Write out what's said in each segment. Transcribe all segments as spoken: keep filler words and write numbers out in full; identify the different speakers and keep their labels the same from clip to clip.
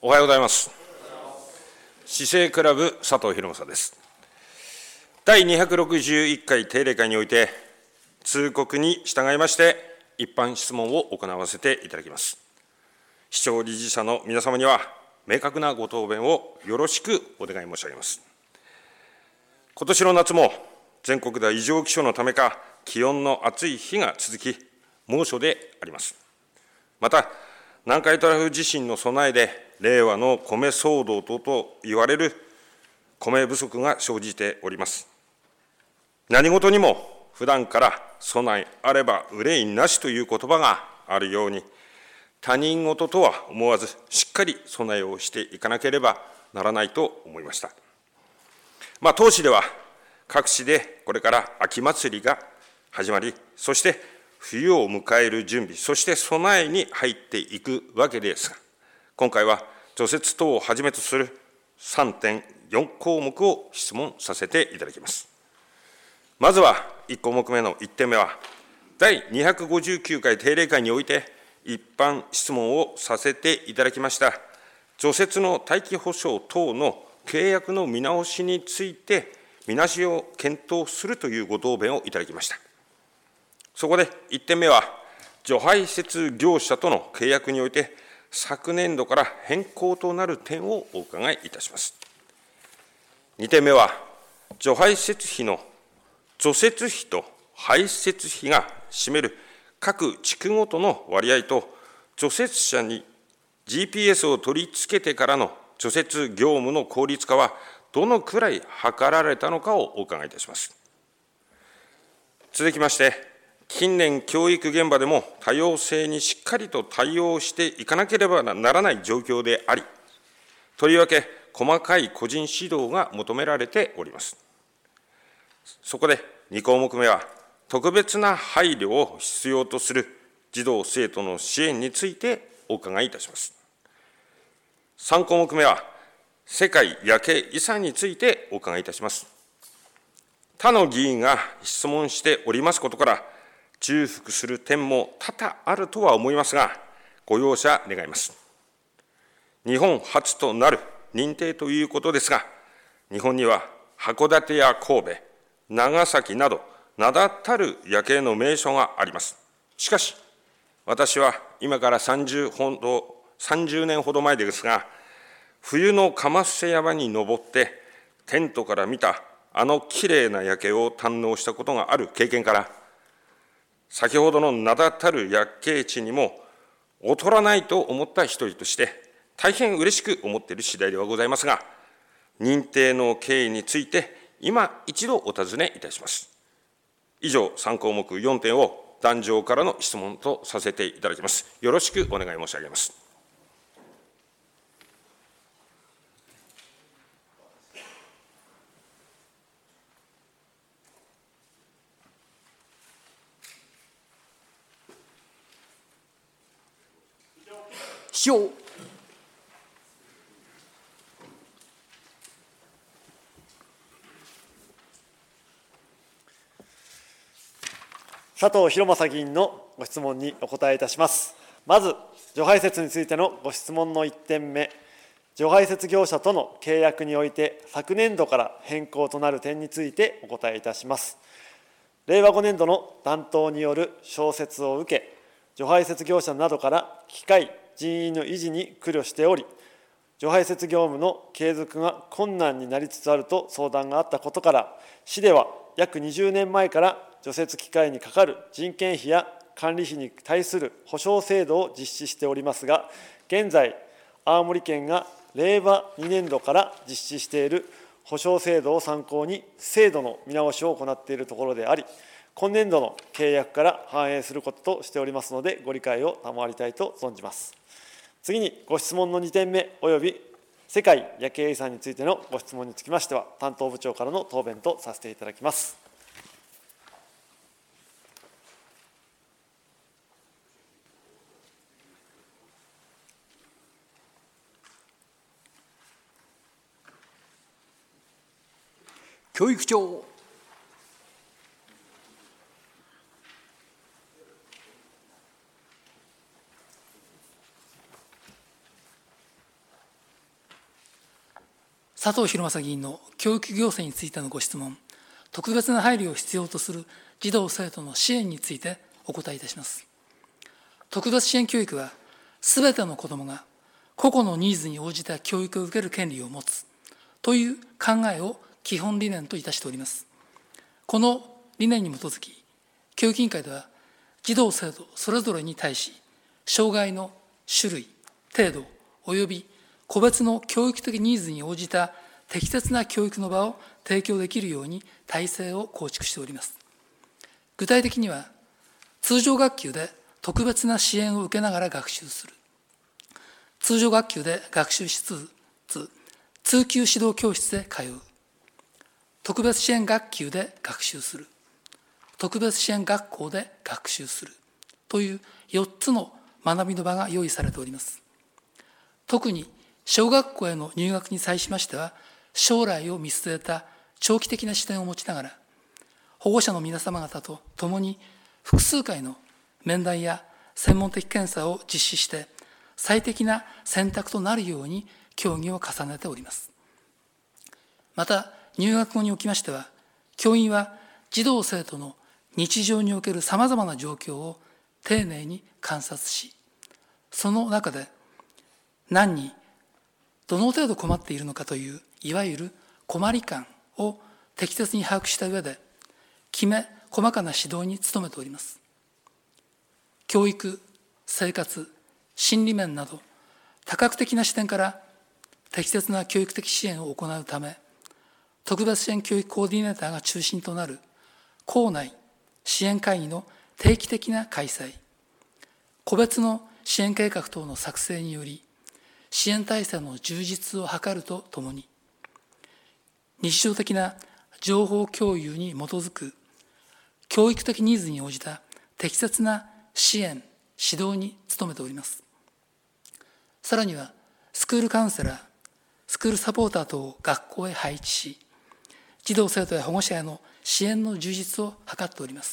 Speaker 1: おはようございます。市政クラブ佐藤博正です。第にひゃくろくじゅういっかい定例会において、通告に従いまして、一般質問を行わせていただきます。市長理事者の皆様には、明確なご答弁をよろしくお願い申し上げます。今年の夏も、全国では異常気象のためか、気温の暑い日が続き、猛暑であります。また、南海トラフ地震の備えで、令和の米騒動とと言われる米不足が生じております。何事にも普段から備えあれば憂いなしという言葉があるように、他人事とは思わず、しっかり備えをしていかなければならないと思いました。まあ、当市では、各地でこれから秋祭りが始まり、そして冬を迎える準備、そして備えに入っていくわけですが、今回は除雪等をはじめとするさんてんよんこうもくを質問させていただきます。まずはいちこうもくめのいってんめは、第にひゃくごじゅうきゅうかい定例会において一般質問をさせていただきました、除雪の待機保証等の契約の見直しについて、見直しを検討するというご答弁をいただきました。そこでいってんめは、除排雪業者との契約において、昨年度から変更となる点をお伺いいたします。にてんめは、除排雪費の除雪費と排雪費が占める各地区ごとの割合と、除雪車に ジーピーエス を取り付けてからの除雪業務の効率化は、どのくらい図られたのかをお伺いいたします。続きまして、近年、教育現場でも多様性にしっかりと対応していかなければならない状況であり、とりわけ細かい個人指導が求められております。そこでにこうもくめは、特別な配慮を必要とする児童・生徒の支援についてお伺いいたします。さんこうもくめは、世界夜景遺産についてお伺いいたします。他の議員が質問しておりますことから、重複する点も多々あるとは思いますが、ご容赦願います。日本初となる認定ということですが、日本には函館や神戸、長崎など、名だたる夜景の名所があります。しかし、私は今からさんじゅうねんほど前ですが、冬の釜伏山に登って、テントから見たあのきれいな夜景を堪能したことがある経験から、先ほどの名だたる夜景地にも劣らないと思った一人として、大変嬉しく思っている次第ではございますが、認定の経緯について、今一度お尋ねいたします。以上、さんこうもくよんてんを壇上からの質問とさせていただきます。よろしくお願い申し上げます。
Speaker 2: 市長。佐藤博正議員のご質問にお答えいたします。まず、除排雪についてのご質問のいってんめ、除排雪業者との契約において、昨年度から変更となる点についてお答えいたします。れいわごねんどの暖冬による消雪を受け、除排雪業者などから機械、人員の維持に苦慮しており、除排雪業務の継続が困難になりつつあると相談があったことから、市では約にじゅうねんまえから除雪機械にかかる人件費や管理費に対する補償制度を実施しておりますが、現在、青森県がれいわにねんどから実施している補償制度を参考に、制度の見直しを行っているところであり、今年度の契約から反映することとしておりますので、ご理解を賜りたいと存じます。次に、ご質問のにてんめおよび世界夜景遺産についてのご質問につきましては、担当部長からの答弁とさせていただきます。教育長。
Speaker 3: 佐藤弘正議員の教育行政についてのご質問、特別な配慮を必要とする児童・生徒の支援についてお答えいたします。特別支援教育は、すべての子どもが個々のニーズに応じた教育を受ける権利を持つという考えを基本理念といたしております。この理念に基づき、教育委員会では、児童・生徒それぞれに対し、障害の種類、程度および個別の教育的ニーズに応じた適切な教育の場を提供できるように体制を構築しております。具体的には、通常学級で特別な支援を受けながら学習する、通常学級で学習しつつ、通級指導教室へ通う、特別支援学級で学習する、特別支援学校で学習するというよっつの学びの場が用意されております。特に小学校への入学に際しましては、将来を見据えた長期的な視点を持ちながら、保護者の皆様方と共に複数回の面談や専門的検査を実施して、最適な選択となるように協議を重ねております。また、入学後におきましては、教員は児童・生徒の日常におけるさまざまな状況を丁寧に観察し、その中で何にどの程度困っているのかといういわゆる困り感を適切に把握した上で、きめ細かな指導に努めております。教育、生活、心理面など多角的な視点から適切な教育的支援を行うため、特別支援教育コーディネーターが中心となる校内支援会議の定期的な開催、個別の支援計画等の作成により、支援体制の充実を図るとともに、日常的な情報共有に基づく教育的ニーズに応じた適切な支援、指導に努めております。さらには、スクールカウンセラー、スクールサポーター等を学校へ配置し、児童・生徒や保護者への支援の充実を図っております。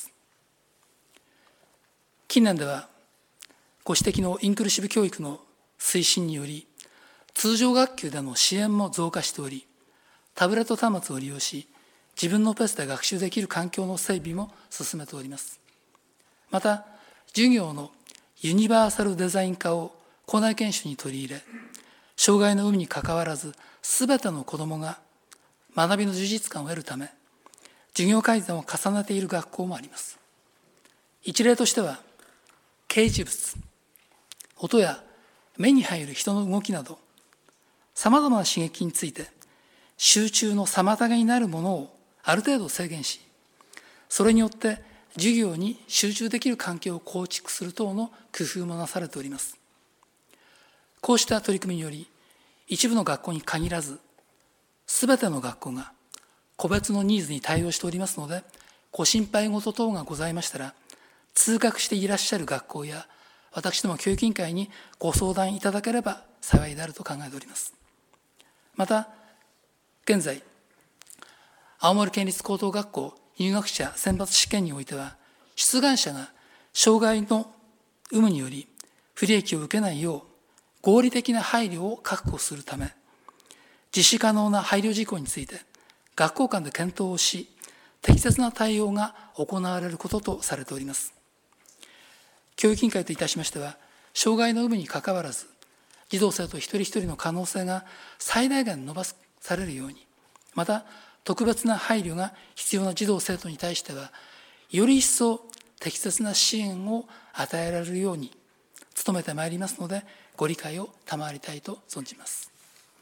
Speaker 3: 近年では、ご指摘のインクルーシブ教育の推進により、通常学級での支援も増加しており、タブレット端末を利用し、自分のペースで学習できる環境の整備も進めております。また、授業のユニバーサルデザイン化を校内研修に取り入れ、障害の有無にかかわらず、すべての子どもが学びの充実感を得るため、授業改善を重ねている学校もあります。一例としては、掲示物、音や目に入る人の動きなど、さまざまな刺激について、集中の妨げになるものをある程度制限し、それによって授業に集中できる環境を構築する等の工夫もなされております。こうした取り組みにより、一部の学校に限らず、すべての学校が個別のニーズに対応しておりますので、ご心配事等がございましたら、通学していらっしゃる学校や、私ども教育委員会にご相談いただければ幸いであると考えております。また、現在、青森県立高等学校入学者選抜試験においては、出願者が障害の有無により不利益を受けないよう、合理的な配慮を確保するため、実施可能な配慮事項について、学校間で検討をし、適切な対応が行われることとされております。教育委員会といたしましては、障害の有無にかかわらず、児童生徒一人一人の可能性が最大限伸ばされるように、また特別な配慮が必要な児童生徒に対しては、より一層適切な支援を与えられるように努めてまいりますので、ご理解を賜りたいと存じます。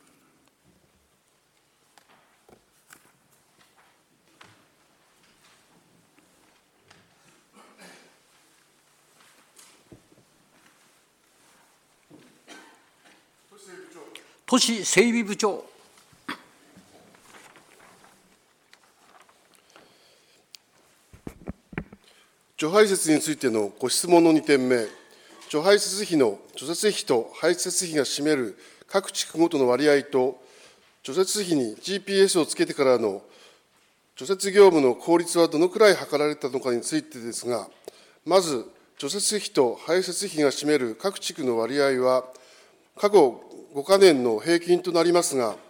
Speaker 4: 都市整備部長。
Speaker 5: 除排泄についてのご質問のにてんめ、除排泄費の除雪費と排泄費が占める各地区ごとの割合と、除雪費に ジーピーエス をつけてからの除雪業務の効率はどのくらい図られたのかについてですが、まず、除雪費と排泄費が占める各地区の割合は、過去ごかねんの平均となりますが、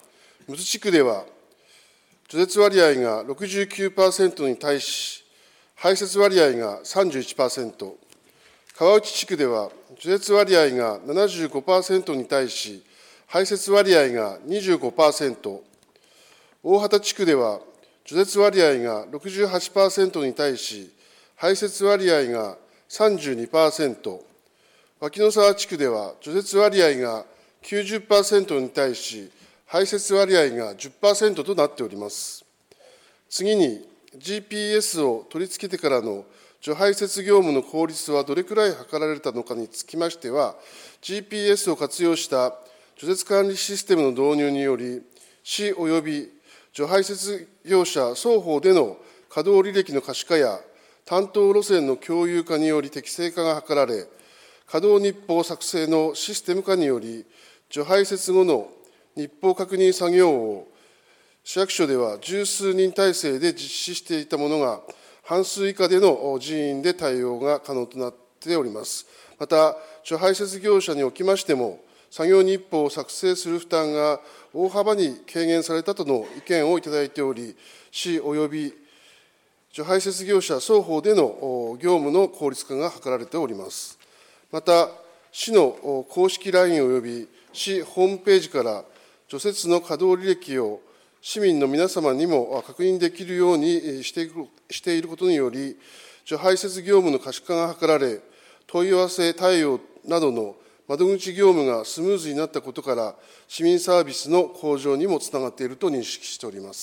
Speaker 5: むつ地区では、除雪割合が ろくじゅうきゅうパーセント に対し、排雪割合が さんじゅういちパーセント、川内地区では、除雪割合が ななじゅうごパーセント に対し、排雪割合が にじゅうごパーセント、大畑地区では、除雪割合が ろくじゅうはちパーセント に対し、排雪割合が さんじゅうにパーセント、脇野沢地区では、除雪割合が きゅうじゅっパーセント に対し、排雪割合が じゅっパーセント となっております。次に、ジーピーエス を取り付けてからの除排雪業務の効率はどれくらい図られたのかにつきましては、ジーピーエス を活用した除雪管理システムの導入により、市および除排雪業者双方での稼働履歴の可視化や、担当路線の共有化により適正化が図られ、稼働日報作成のシステム化により、除排雪後の日報確認作業を市役所では十数人体制で実施していたものが、半数以下での人員で対応が可能となっております。また、除排雪業者におきましても、作業日報を作成する負担が大幅に軽減されたとの意見をいただいており、市および除排雪業者双方での業務の効率化が図られております。また、市の公式 ライン および市ホームページから除雪の稼働履歴を市民の皆様にも確認できるようにしていくしていることにより、除排雪業務の可視化が図られ、問い合わせ対応などの窓口業務がスムーズになったことから、市民サービスの向上にもつながっていると認識しております。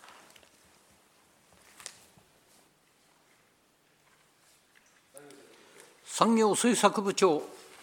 Speaker 4: 産業政策部長。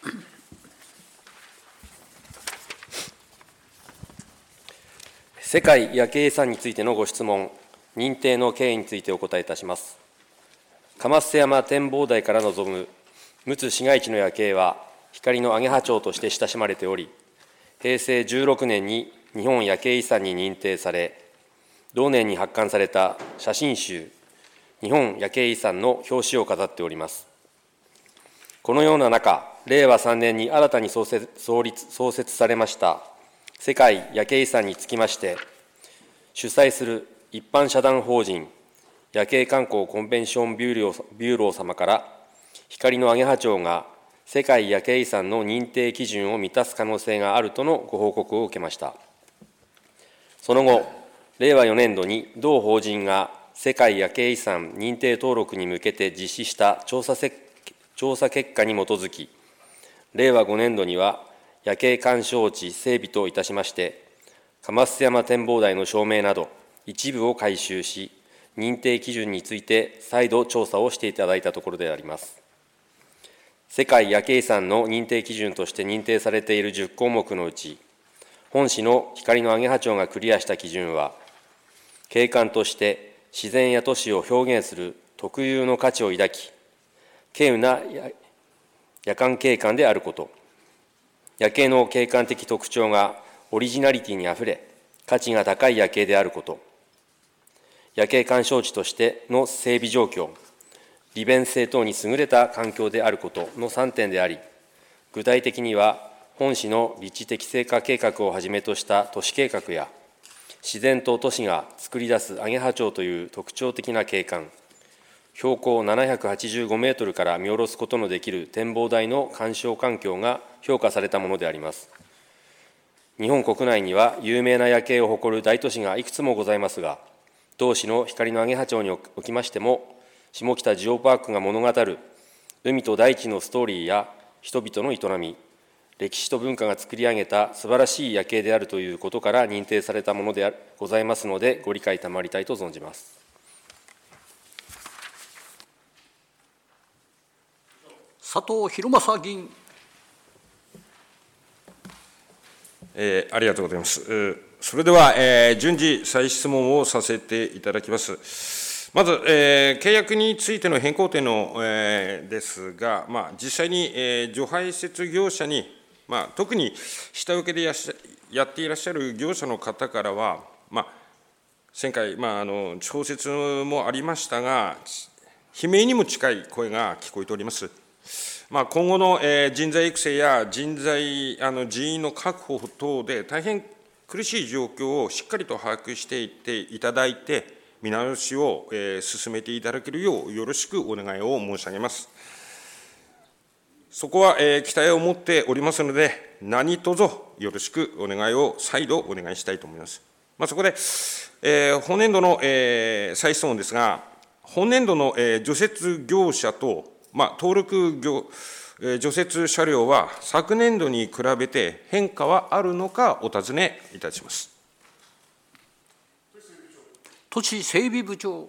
Speaker 6: 世界夜景遺産についてのご質問、認定の経緯についてお答えいたします。釜捨山展望台から望む陸奥市街地の夜景は、光のアゲハチョウとして親しまれており、平成じゅうろくねんに日本夜景遺産に認定され、同年に発刊された写真集、日本夜景遺産の表紙を飾っております。このような中、れいわさんねんに新たに創設、創立、創設されました世界夜景遺産につきまして、主催する一般社団法人夜景観光コンベンションビューロー、ビューロー様から、光のアゲハチョウが世界夜景遺産の認定基準を満たす可能性があるとのご報告を受けました。その後、れいわよねんどに同法人が世界夜景遺産認定登録に向けて実施した調査せ調査結果に基づき、れいわごねんどには夜景鑑賞地整備といたしまして、釜捨山展望台の照明など一部を改修し、認定基準について再度調査をしていただいたところであります。世界夜景遺産の認定基準として認定されているじゅっこうもくのうち、本市の光のアゲハチョウがクリアした基準は、景観として自然や都市を表現する特有の価値を抱き、稀有な夜間景観であること、夜景の景観的特徴がオリジナリティにあふれ、価値が高い夜景であること、夜景鑑賞地としての整備状況、利便性等に優れた環境であることのさんてんであり、具体的には、本市の立地適正化計画をはじめとした都市計画や、自然と都市が作り出すアゲハチョウという特徴的な景観、標高ななひゃくはちじゅうごメートルから見下ろすことのできる展望台の鑑賞環境が評価されたものであります。日本国内には有名な夜景を誇る大都市がいくつもございますが、同市の光のアゲハチョウにおきましても、下北ジオパークが物語る海と大地のストーリーや人々の営み、歴史と文化が作り上げた素晴らしい夜景であるということから認定されたものでございますので、ご理解賜りたいと存じます。
Speaker 4: 佐藤弘正議員。
Speaker 1: えー、ありがとうございます。それでは、えー、順次、再質問をさせていただきます。まず、えー、契約についての変更点の、えー、ですが、まあ、実際に、えー、除排雪業者に、まあ、特に下請けでやしやっていらっしゃる業者の方からは、まあ、前回、まあ、あの調節もありましたが、悲鳴にも近い声が聞こえております。まあ、今後の、えー、人材育成や人材あの人員の確保等で大変苦しい状況をしっかりと把握していっていただいて、見直しを進めていただけるよう、よろしくお願いを申し上げます。そこは期待を持っておりますので、何卒よろしくお願いを再度お願いしたいと思います。まあ、そこで、えー、本年度の、えー、再質問ですが、本年度の、えー、除雪業者と、まあ、登録業、えー、除雪車両は昨年度に比べて変化はあるのかお尋ねいたします。
Speaker 4: 都市整備部長。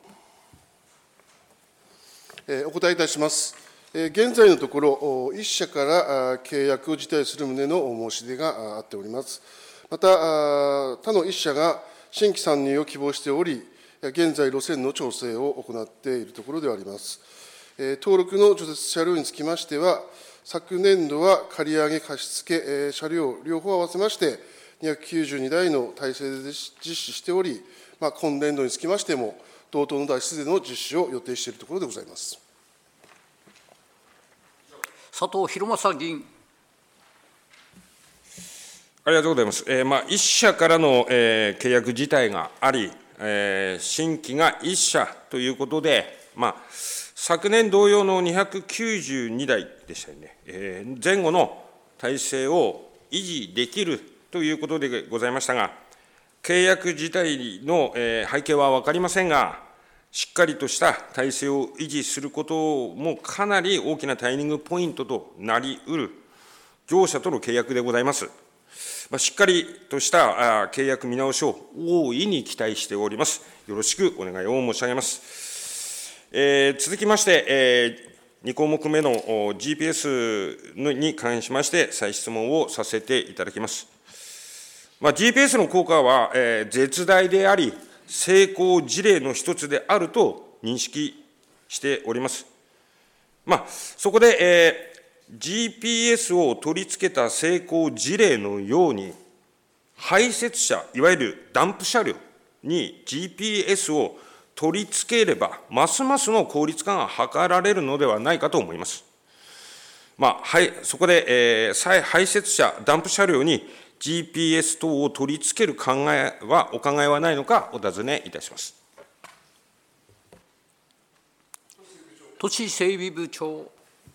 Speaker 5: えー、お答えいたします。えー、現在のところ、いっ社から契約を辞退する旨の申し出があっております。また、他のいっ社が新規参入を希望しており、現在、路線の調整を行っているところであります。登録の除雪車両につきましては、昨年度は借り上げ貸付車両両方合わせまして、にひゃくきゅうじゅうにだいの体制で実施しており、まあ、今年度につきましても、同等の台数での実施を予定しているところでございます。
Speaker 4: 佐藤弘正議員。
Speaker 1: ありがとうございます。えーまあ、いっ社からの、えー、契約自体があり、えー、新規がいっ社ということで、まあ、昨年同様のにひゃくきゅうじゅうにだいでしたよね、えー、前後の体制を維持できるということでございましたが、契約自体の、えー、背景は分かりませんが、しっかりとした体制を維持することもかなり大きなタイミングポイントとなりうる業者との契約でございます。しっかりとした契約見直しを大いに期待しております。よろしくお願いを申し上げます。えー、続きまして、えー、に項目目の ジーピーエス に関しまして再質問をさせていただきます。まあ、ジーピーエス の効果は、えー、絶大であり、成功事例の一つであると認識しております。まあ、そこで、えージーピーエス を取り付けた成功事例のように、排泄車、いわゆるダンプ車両に ジーピーエス を取り付ければ、ますますの効率化が図られるのではないかと思います。まあはい、そこで、えー、排泄車、ダンプ車両に ジーピーエス 等を取り付ける考えは、お考えはないのか、お尋ねいたします。
Speaker 4: 都市整備部長。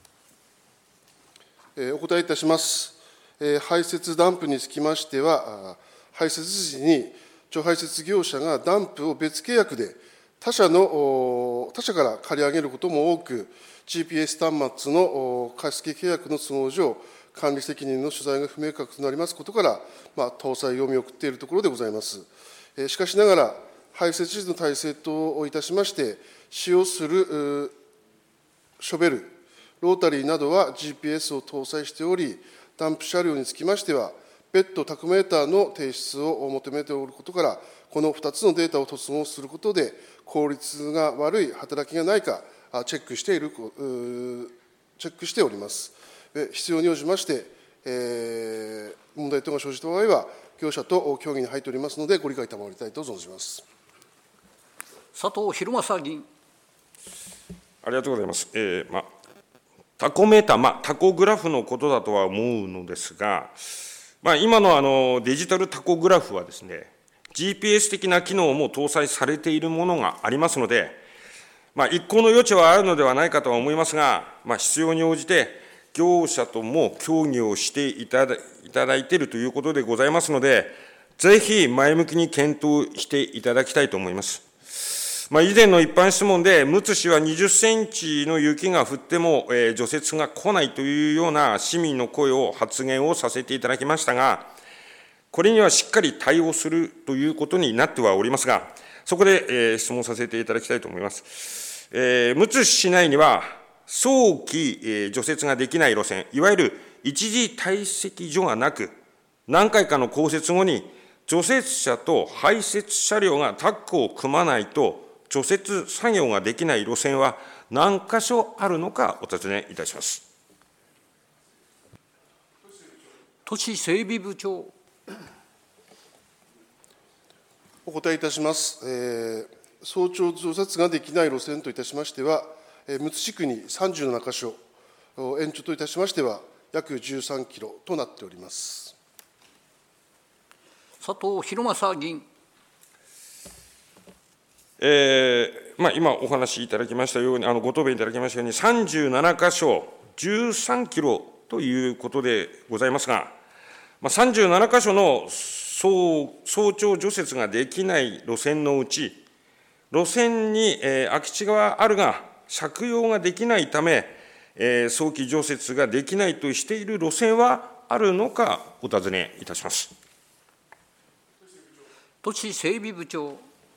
Speaker 5: お答えいたします。排泄ダンプにつきましては、排泄時に除排泄業者がダンプを別契約で他社の他社から借り上げることも多く、ジーピーエス 端末の貸付契約の都合上、管理責任の所在が不明確となりますことから、まあ、搭載を見送っているところでございます。しかしながら、排泄時の体制といたしまして、使用するショベル、ロータリーなどは ジーピーエス を搭載しており、ダンプ車両につきましては、別途タコメーターの提出を求めておることから、このふたつのデータを突合することで、効率が悪い働きがないか、チェックしている、チェックしております。必要に応じまして、えー、問題等が生じた場合は、業者と協議に入っておりますので、ご理解賜りたいと存じます。
Speaker 4: 佐藤弘正議員。
Speaker 1: ありがとうございます。えーまタコメーター、まあ、タコグラフのことだとは思うのですが、まあ、今のあのデジタルタコグラフはですね、ジーピーエス 的な機能も搭載されているものがありますので、まあ、一向の余地はあるのではないかとは思いますが、まあ、必要に応じて業者とも協議をしていただいただいているということでございますので、ぜひ前向きに検討していただきたいと思います。まあ、以前の一般質問で、むつ市はにじゅっセンチの雪が降っても、えー、除雪が来ないというような市民の声を発言をさせていただきましたが、これにはしっかり対応するということになってはおりますが、そこで、えー、質問させていただきたいと思います。えー、むつ市市内には、早期、えー、除雪ができない路線、いわゆる一時堆積所がなく、何回かの降雪後に、除雪車と排雪車両がタッグを組まないと、除雪作業ができない路線は何箇所あるのかお尋ねいたします。
Speaker 4: 都市整備部長。
Speaker 5: お答えいたします。えー、早朝除雪ができない路線といたしましては、むつ市区にさんじゅうななかしょ、延長といたしましては約じゅうさんキロとなっております。
Speaker 4: 佐藤弘正議員。
Speaker 1: えーまあ、今お話しいただきましたように、あのご答弁いただきましたように、さんじゅうななかしょ、じゅうさんキロということでございますが、まあ、さんじゅうななかしょの早早朝除雪ができない路線のうち、路線に、えー、空き地があるが、借用ができないため、えー、早期除雪ができないとしている路線はあるのか、お尋ねいたします。
Speaker 4: 都市整備部長。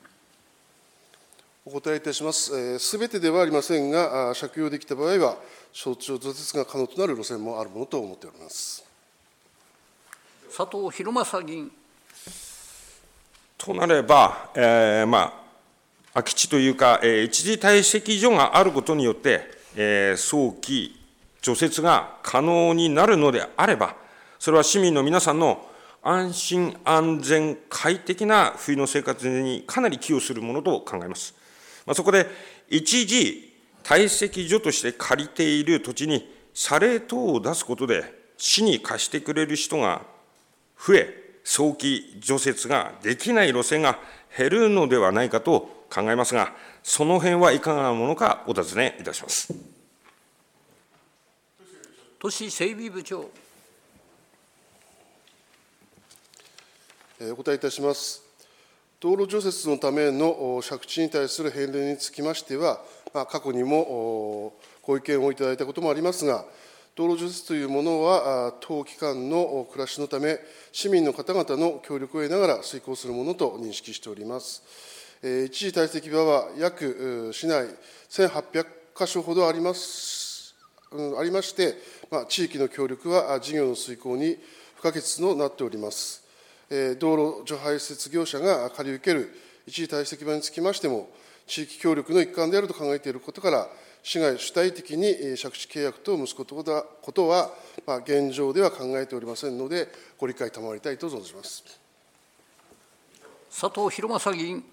Speaker 5: お答えいたします。すべてではありませんが、借用できた場合は、早朝除雪が可能となる路線もあるものと思っております。
Speaker 4: 佐藤弘正議員。
Speaker 1: となれば、えーまあ、空き地というか、えー、一時堆積所があることによって、えー、早期除雪が可能になるのであれば、それは市民の皆さんの安心安全快適な冬の生活にかなり寄与するものと考えます。まあ、そこで一時堆積所として借りている土地に謝礼等を出すことで市に貸してくれる人が増え、早期除雪ができない路線が減るのではないかと考えますが、その辺はいかがなものかお尋ねいたします。
Speaker 4: 都市整備部長。
Speaker 5: お答えいたします。道路除雪のための借地に対する返礼につきましては、過去にもご意見をいただいたこともありますが、道路除雪というものは、当機関の暮らしのため、市民の方々の協力を得ながら遂行するものと認識しております。一時堆積場は約市内せんはっぴゃくかしょほどあります、ありまして、地域の協力は事業の遂行に不可欠となっております。道路除排雪業者が借り受ける一時堆積場につきましても、地域協力の一環であると考えていることから、市街主体的に借地契約とを結ぶことは、現状では考えておりませんので、ご理解賜りたいと存じます。
Speaker 4: 佐藤弘正議員。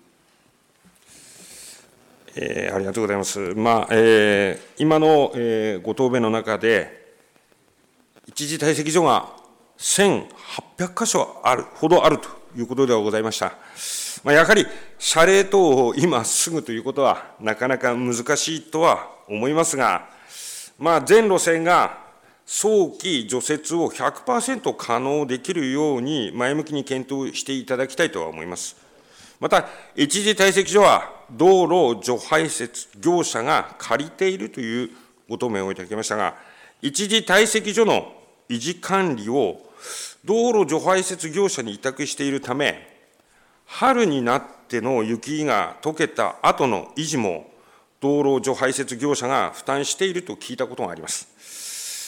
Speaker 1: えー、ありがとうございます。まあえー、今の、えー、ご答弁の中で、一時堆積所がせんはっぴゃくかしょあるほどあるということではございました。まあ、やはり謝礼等を今すぐということはなかなか難しいとは思いますが、まあ、全路線が早期除雪を ひゃくパーセント 可能できるように前向きに検討していただきたいとは思います。また、一時堆積所は道路除排雪業者が借りているというご答弁をいただきましたが、一時堆積所の維持管理を道路除排雪業者に委託しているため、春になっての雪が溶けた後の維持も道路除排雪業者が負担していると聞いたことがあります。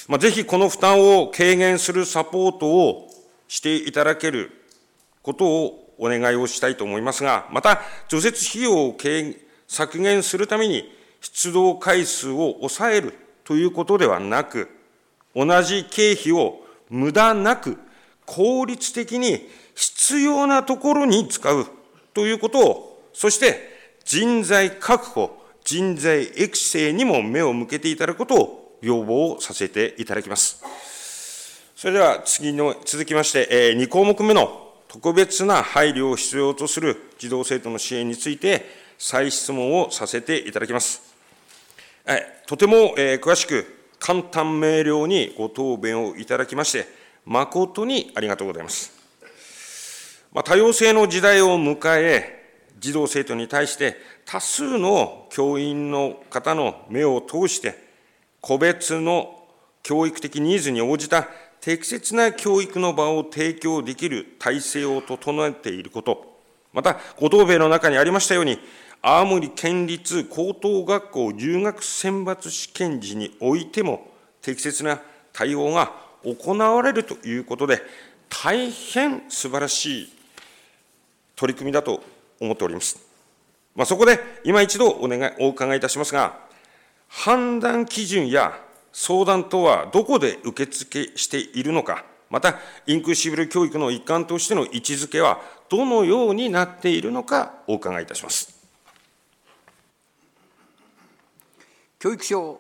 Speaker 1: まあ、ぜひこの負担を軽減するサポートをしていただけることをお願いをしたいと思いますが、また除雪費用を削減するために出動回数を抑えるということではなく、同じ経費を無駄なく効率的に必要なところに使うということを、そして人材確保、人材育成にも目を向けていただくことを要望させていただきます。それでは次の続きまして、に項目目の特別な配慮を必要とする児童生徒の支援について再質問をさせていただきます。とても詳しく簡単明瞭にご答弁をいただきまして誠にありがとうございます。まあ、多様性の時代を迎え、児童生徒に対して多数の教員の方の目を通して個別の教育的ニーズに応じた適切な教育の場を提供できる体制を整えていること、またご答弁の中にありましたように、青森県立高等学校入学選抜試験時においても適切な対応が行われるということで、大変素晴らしい取り組みだと思っております。まあ、そこで今一度お願い、お伺いいたしますが、判断基準や相談とはどこで受付しているのか、またインクルーシブ教育の一環としての位置づけはどのようになっているのかお伺いいたします。
Speaker 4: 教育省。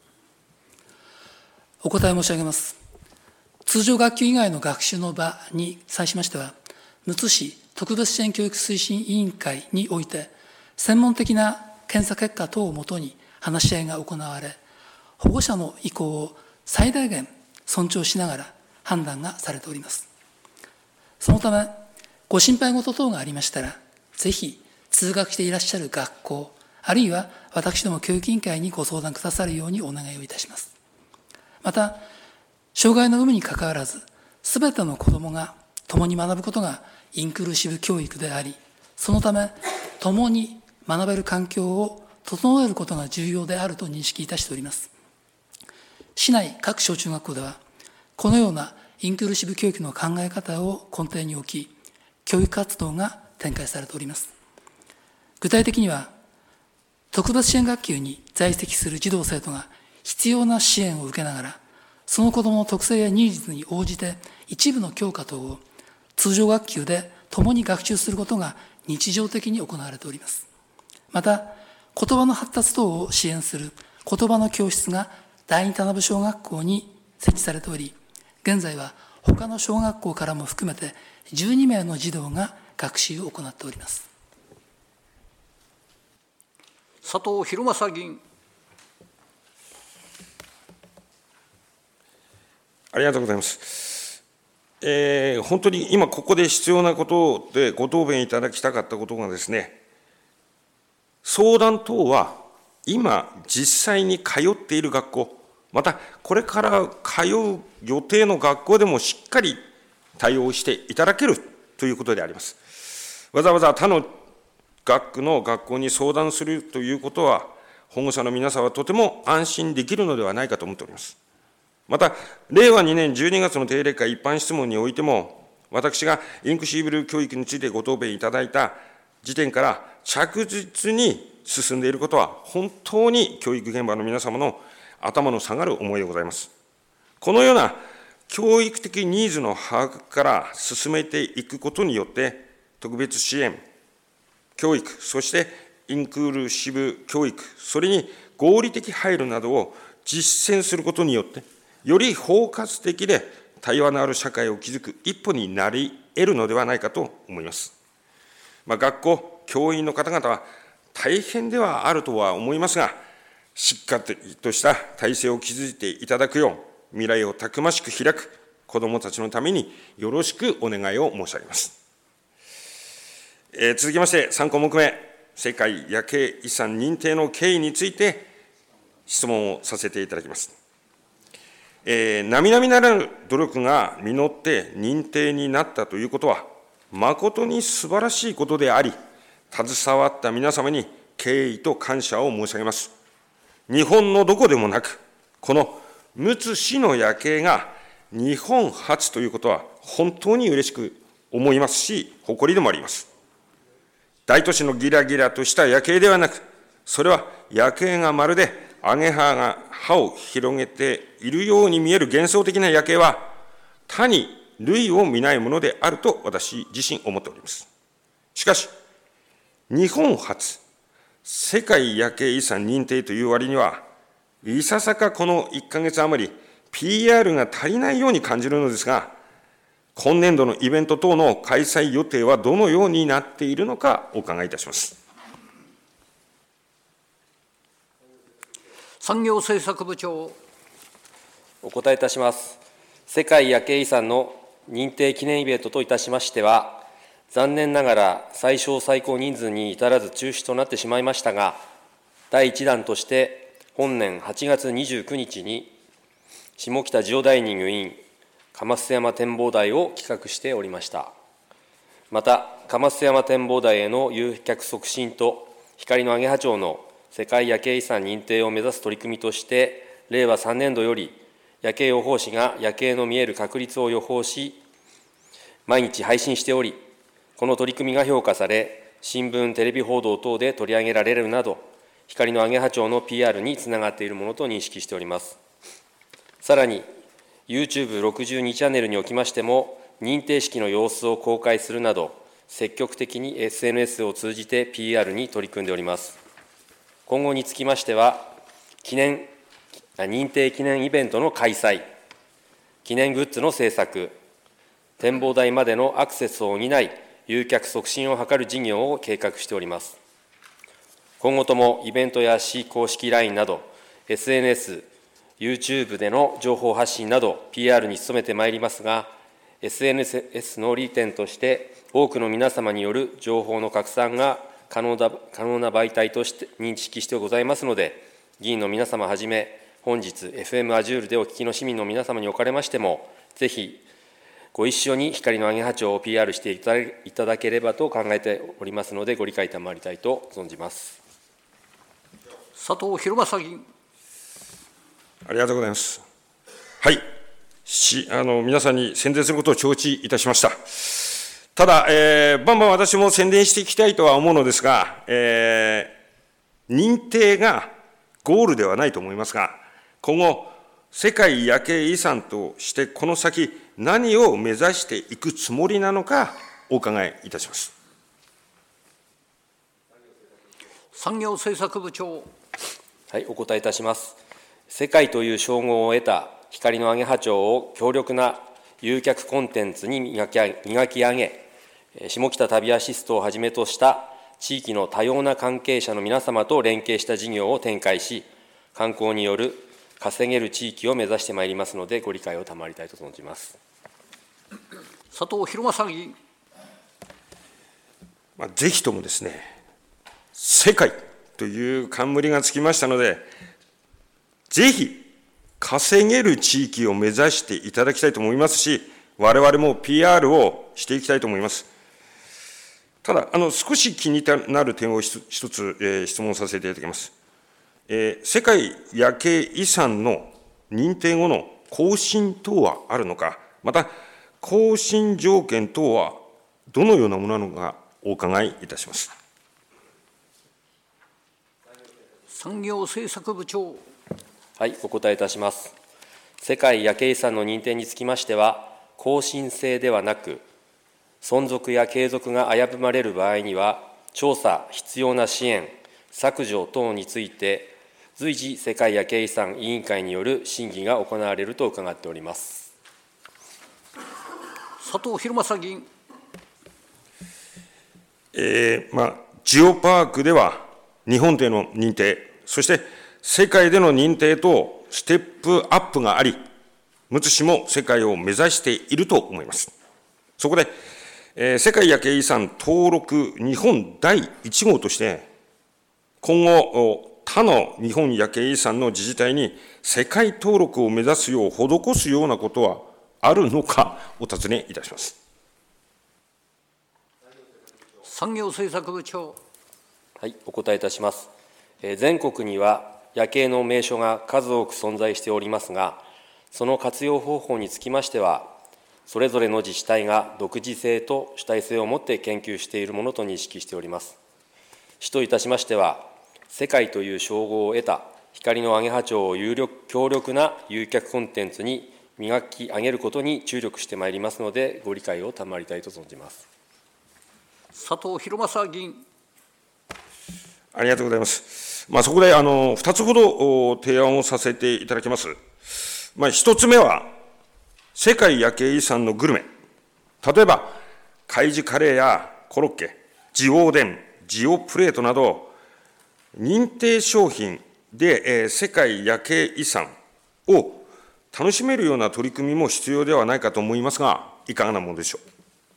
Speaker 3: お答え申し上げます。通常学級以外の学習の場に際しましては、 むつ市特別支援教育推進委員会において、専門的な検査結果等をもとに話し合いが行われ、保護者の意向を最大限尊重しながら判断がされております。そのため、ご心配事等がありましたら、ぜひ通学していらっしゃる学校、あるいは私ども教育委員会にご相談くださるようにお願いをいたします。また、障害の有無にかかわらず、すべての子どもが共に学ぶことがインクルーシブ教育であり、そのため、共に学べる環境を整えることが重要であると認識いたしております。市内各小中学校では、このようなインクルーシブ教育の考え方を根底に置き、教育活動が展開されております。具体的には、特別支援学級に在籍する児童生徒が必要な支援を受けながら、その子どもの特性やニーズに応じて一部の教科等を通常学級で共に学習することが日常的に行われております。また、言葉の発達等を支援する言葉の教室が第二田辺小学校に設置されており、現在は他の小学校からも含めてじゅうにめいの児童が学習を行っております。
Speaker 4: 佐藤弘正議員。
Speaker 1: ありがとうございます。えー、本当に今ここで必要なことでご答弁いただきたかったことがですね、相談等は今実際に通っている学校、またこれから通う予定の学校でもしっかり対応していただけるということであります。わざわざ他の学区の学校に相談するということは、保護者の皆さんはとても安心できるのではないかと思っております。また、れいわにねんじゅうにがつの定例会一般質問においても、私がインクシブル教育についてご答弁いただいた時点から着実に進んでいることは、本当に教育現場の皆様の頭の下がる思いでございます。このような教育的ニーズの把握から進めていくことによって、特別支援、教育、そしてインクルーシブ教育、それに合理的配慮などを実践することによって、より包括的で対話のある社会を築く一歩になり得るのではないかと思います。まあ、学校、教員の方々は大変ではあるとは思いますが、しっかりとした体制を築いていただくよう、未来をたくましく開く子どもたちのためによろしくお願いを申し上げます。えー、続きましてさんこもくめ、世界夜景遺産認定の経緯について質問をさせていただきます。えー、並々ならぬ努力が実って認定になったということは、誠に素晴らしいことであり、携わった皆様に敬意と感謝を申し上げます。日本のどこでもなく、このむつ市の夜景が日本初ということは、本当に嬉しく思いますし、誇りでもあります。大都市のギラギラとした夜景ではなく、それは夜景がまるでアゲハが葉を広げているように見える幻想的な夜景は、他に類を見ないものであると私自身思っております。しかし、日本初、世界夜景遺産認定という割には、いささかこのいっかげつ余り、ピーアール が足りないように感じるのですが、今年度のイベント等の開催予定はどのようになっているのかお伺いいたします。
Speaker 4: 産業政策部長。
Speaker 6: お答えいたします。世界夜景遺産の認定記念イベントといたしましては、残念ながら最小最高人数に至らず中止となってしまいましたが、だいいちだんとして本年はちがつにじゅうくにちに下北ジオダイニング in 烏山展望台を企画しておりました。また、烏山展望台への誘客促進と光のアゲハチョウの世界夜景遺産認定を目指す取り組みとして、れいわさんねんどより夜景予報士が夜景の見える確率を予報し、毎日配信しており、この取り組みが評価され、新聞、テレビ報道等で取り上げられるなど、光のアゲハチョウの ピーアール につながっているものと認識しております。さらに、ユーチューブろくじゅうに チャンネルにおきましても、認定式の様子を公開するなど、積極的に エスエヌエス を通じて ピーアール に取り組んでおります。今後につきましては、記念、認定記念イベントの開催、記念グッズの制作、 展望台までのアクセスを担い、誘客促進を図る事業を計画しております。今後ともイベントや市公式 ライン など、エスエヌエス、YouTube での情報発信など、ピーアール に努めてまいりますが、エスエヌエス の利点として、多くの皆様による情報の拡散が可能だ可能な媒体として認識してございますので、議員の皆様はじめ、本日 エフエム アジュールでお聞きの市民の皆様におかれましても、ぜひご一緒に光のアゲハチョウを ピーアール していただければと考えておりますので、ご理解賜りたいと存じます。
Speaker 4: 佐藤弘正議員。
Speaker 1: ありがとうございます。はい、しあの皆さんに宣伝することを承知いたしました。ただ、えー、バンバン私も宣伝していきたいとは思うのですが、えー、認定がゴールではないと思いますが、今後、世界夜景遺産として、この先、何を目指していくつもりなのか、お伺いいたします。
Speaker 4: 産業政策部長。
Speaker 6: はい、お答えいたします。世界という称号を得た光のアゲハチョウを強力な誘客コンテンツに磨き磨き上げ、下北旅アシストをはじめとした地域の多様な関係者の皆様と連携した事業を展開し、観光による稼げる地域を目指してまいりますので、ご理解を賜りたいと存じます。
Speaker 4: 佐藤弘正議員。
Speaker 1: まあ、ぜひともですね、世界という冠がつきましたので、ぜひ稼げる地域を目指していただきたいと思いますし、我々も ピーアール をしていきたいと思います。ただ、あの少し気になる点を一つ、えー、質問させていただきます。えー、世界夜景遺産の認定後の更新等はあるのか、また更新条件等はどのようなものなのかお伺いいたします。
Speaker 4: 産業政策部長。
Speaker 6: はい、お答えいたします。世界夜景遺産の認定につきましては、更新制ではなく、存続や継続が危ぶまれる場合には、調査、必要な支援、削除等について、随時世界夜景遺産委員会による審議が行われると伺っております。
Speaker 4: 佐藤弘正議員。
Speaker 1: えーまあ、ジオパークでは日本での認定、そして世界での認定とステップアップがあり、むつ市も世界を目指していると思います。そこで、えー、世界夜景遺産登録日本だいいち号として、今後、他の日本夜景遺産の自治体に世界登録を目指すよう施すようなことはあるのか、お尋ねいたします。
Speaker 4: 産業政策部長。
Speaker 6: はい、お答えいたします。えー、全国には夜景の名所が数多く存在しておりますが、その活用方法につきましては、それぞれの自治体が独自性と主体性を持って研究しているものと認識しております。市といたしましては、世界という称号を得た光のアゲハチョウを有力強力な誘客コンテンツに磨き上げることに注力してまいりますので、ご理解を賜りたいと存じます。
Speaker 4: 佐藤弘正議員。
Speaker 1: ありがとうございます。まあ、そこであのふたつほど提案をさせていただきます。まあ、ひとつめは、世界夜景遺産のグルメ、例えば、海事カレーやコロッケ、ジオおでん、ジオプレートなど、認定商品で、えー、世界夜景遺産を楽しめるような取り組みも必要ではないかと思いますが、いかがなものでしょう。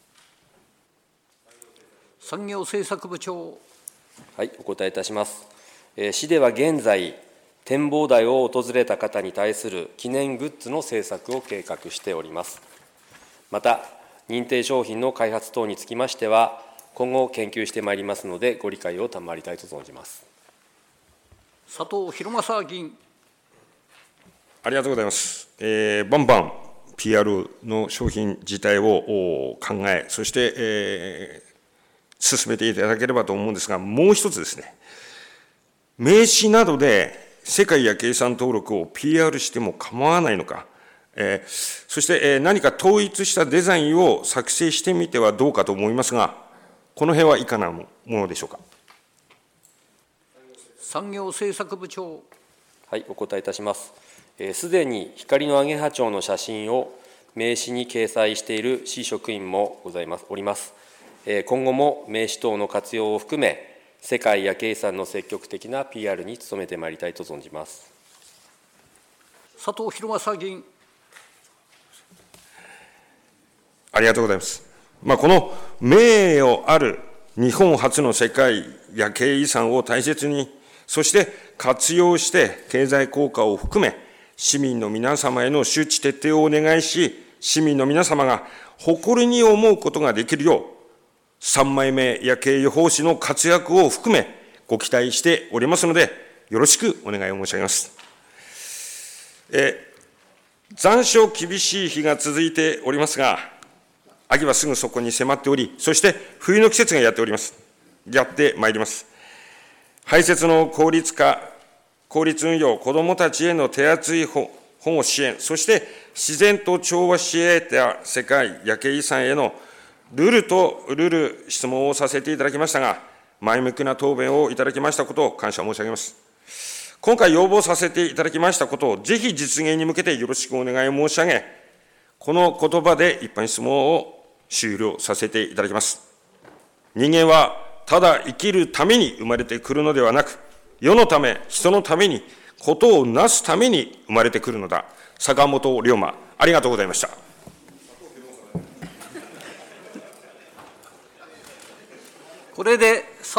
Speaker 4: 産業政策部長。
Speaker 6: はい、お答えいたします。えー、市では現在、展望台を訪れた方に対する記念グッズの制作を計画しております。また、認定商品の開発等につきましては、今後研究してまいりますので、ご理解を賜りたいと存じます。
Speaker 4: 佐藤弘正議員。
Speaker 1: ありがとうございます。えー、バンバン ピーアール の商品自体を考え、そして、えー、進めていただければと思うんですが、もう一つですね、名刺などで世界夜景遺産登録を ピーアール しても構わないのか、えー、そして、えー、何か統一したデザインを作成してみてはどうかと思いますが、この辺はいかなものでしょうか。
Speaker 4: 産業政策部長。
Speaker 6: はい、お答えいたします。すで、えー、に光のアゲハチョウの写真を名刺に掲載している市職員もございますおります。今後も名刺等の活用を含め、世界夜景遺産の積極的な ピーアール に努めてまいりたいと存じます。
Speaker 4: 佐藤弘正議員。
Speaker 1: ありがとうございます。まあ、この名誉ある日本初の世界夜景遺産を大切に、そして活用して経済効果を含め、市民の皆様への周知徹底をお願いし、市民の皆様が誇りに思うことができるよう、さんまいめ夜景予報士の活躍を含め、ご期待しておりますので、よろしくお願いを申し上げます。え残暑厳しい日が続いておりますが、秋はすぐそこに迫っており、そして冬の季節がやっております。やってまいります。排泄の効率化、効率運用、子どもたちへの手厚い保護支援、そして自然と調和し得た世界夜景遺産へのルールとルール質問をさせていただきましたが、前向きな答弁をいただきましたことを感謝申し上げます。今回要望させていただきましたことを、ぜひ実現に向けてよろしくお願いを申し上げ、この言葉で一般質問を終了させていただきます。人間はただ生きるために生まれてくるのではなく、世のため、人のために、ことをなすために生まれてくるのだ。坂本龍馬、ありがとうございました。
Speaker 4: これで